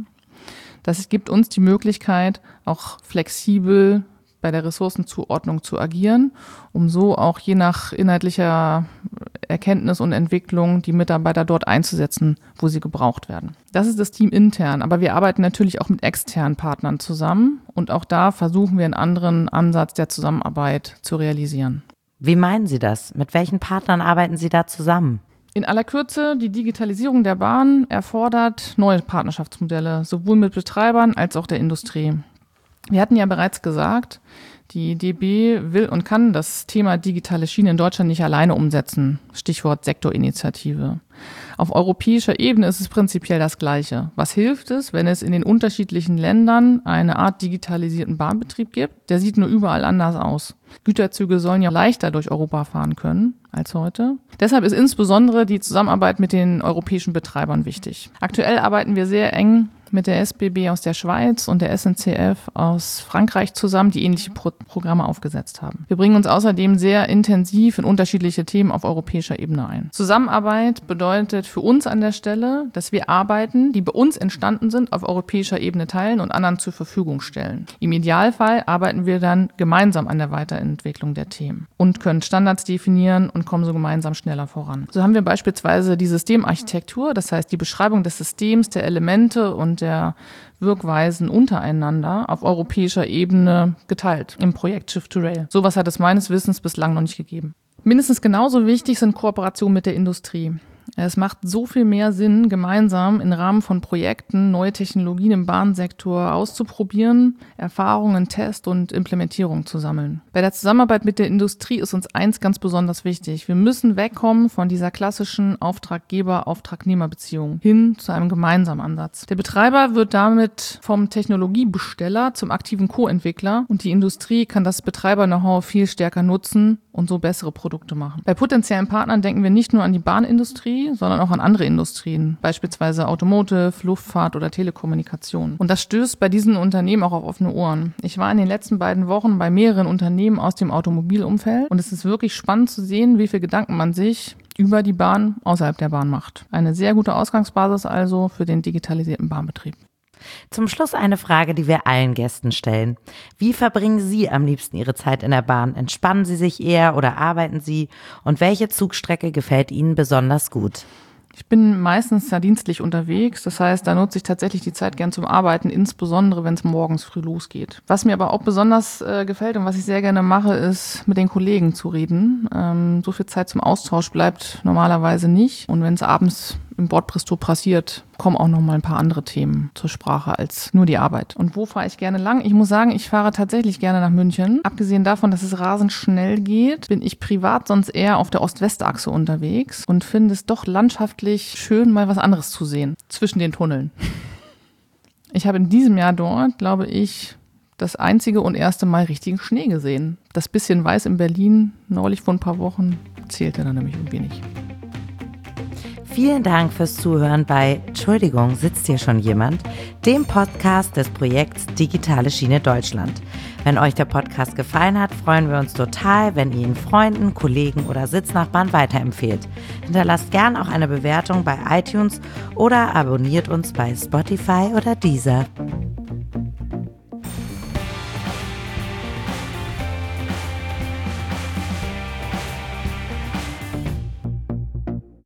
Das gibt uns die Möglichkeit, auch flexibel bei der Ressourcenzuordnung zu agieren, um so auch je nach inhaltlicher Erkenntnis und Entwicklung die Mitarbeiter dort einzusetzen, wo sie gebraucht werden. Das ist das Team intern, aber wir arbeiten natürlich auch mit externen Partnern zusammen und auch da versuchen wir einen anderen Ansatz der Zusammenarbeit zu realisieren. Wie meinen Sie das? Mit welchen Partnern arbeiten Sie da zusammen? In aller Kürze, die Digitalisierung der Bahn erfordert neue Partnerschaftsmodelle, sowohl mit Betreibern als auch der Industrie. Wir hatten ja bereits gesagt, die DB will und kann das Thema digitale Schiene in Deutschland nicht alleine umsetzen. Stichwort Sektorinitiative. Auf europäischer Ebene ist es prinzipiell das Gleiche. Was hilft es, wenn es in den unterschiedlichen Ländern eine Art digitalisierten Bahnbetrieb gibt? Der sieht nur überall anders aus. Güterzüge sollen ja leichter durch Europa fahren können als heute. Deshalb ist insbesondere die Zusammenarbeit mit den europäischen Betreibern wichtig. Aktuell arbeiten wir sehr eng mit der SBB aus der Schweiz und der SNCF aus Frankreich zusammen, die ähnliche Programme aufgesetzt haben. Wir bringen uns außerdem sehr intensiv in unterschiedliche Themen auf europäischer Ebene ein. Zusammenarbeit bedeutet für uns an der Stelle, dass wir Arbeiten, die bei uns entstanden sind, auf europäischer Ebene teilen und anderen zur Verfügung stellen. Im Idealfall arbeiten wir dann gemeinsam an der Weiterentwicklung der Themen und können Standards definieren und kommen so gemeinsam schneller voran. So haben wir beispielsweise die Systemarchitektur, das heißt die Beschreibung des Systems, der Elemente und der Wirkweisen untereinander auf europäischer Ebene geteilt im Projekt Shift to Rail. Sowas hat es meines Wissens bislang noch nicht gegeben. Mindestens genauso wichtig sind Kooperationen mit der Industrie. Es macht so viel mehr Sinn, gemeinsam im Rahmen von Projekten neue Technologien im Bahnsektor auszuprobieren, Erfahrungen, Test und Implementierung zu sammeln. Bei der Zusammenarbeit mit der Industrie ist uns eins ganz besonders wichtig. Wir müssen wegkommen von dieser klassischen Auftraggeber-Auftragnehmer-Beziehung hin zu einem gemeinsamen Ansatz. Der Betreiber wird damit vom Technologiebesteller zum aktiven Co-Entwickler und die Industrie kann das Betreiber-Know-how viel stärker nutzen und so bessere Produkte machen. Bei potenziellen Partnern denken wir nicht nur an die Bahnindustrie, sondern auch an andere Industrien, beispielsweise Automotive, Luftfahrt oder Telekommunikation. Und das stößt bei diesen Unternehmen auch auf offene Ohren. Ich war in den letzten beiden Wochen bei mehreren Unternehmen aus dem Automobilumfeld und es ist wirklich spannend zu sehen, wie viel Gedanken man sich über die Bahn außerhalb der Bahn macht. Eine sehr gute Ausgangsbasis also für den digitalisierten Bahnbetrieb. Zum Schluss eine Frage, die wir allen Gästen stellen. Wie verbringen Sie am liebsten Ihre Zeit in der Bahn? Entspannen Sie sich eher oder arbeiten Sie? Und welche Zugstrecke gefällt Ihnen besonders gut? Ich bin meistens ja dienstlich unterwegs, das heißt, da nutze ich tatsächlich die Zeit gern zum Arbeiten, insbesondere wenn es morgens früh losgeht. Was mir aber auch besonders gefällt und was ich sehr gerne mache, ist mit den Kollegen zu reden. So viel Zeit zum Austausch bleibt normalerweise nicht. Und wenn es abends im Bordbistro passiert, kommen auch noch mal ein paar andere Themen zur Sprache als nur die Arbeit. Und wo fahre ich gerne lang? Ich muss sagen, ich fahre tatsächlich gerne nach München. Abgesehen davon, dass es rasend schnell geht, bin ich privat sonst eher auf der Ost-West-Achse unterwegs und finde es doch landschaftlich schön, mal was anderes zu sehen zwischen den Tunneln. Ich habe in diesem Jahr dort, glaube ich, das einzige und erste Mal richtigen Schnee gesehen. Das bisschen Weiß in Berlin, neulich vor ein paar Wochen, zählte dann nämlich irgendwie nicht. Vielen Dank fürs Zuhören bei Entschuldigung, sitzt hier schon jemand? Dem Podcast des Projekts Digitale Schiene Deutschland. Wenn euch der Podcast gefallen hat, freuen wir uns total, wenn ihr ihn Freunden, Kollegen oder Sitznachbarn weiterempfehlt. Hinterlasst gern auch eine Bewertung bei iTunes oder abonniert uns bei Spotify oder Deezer.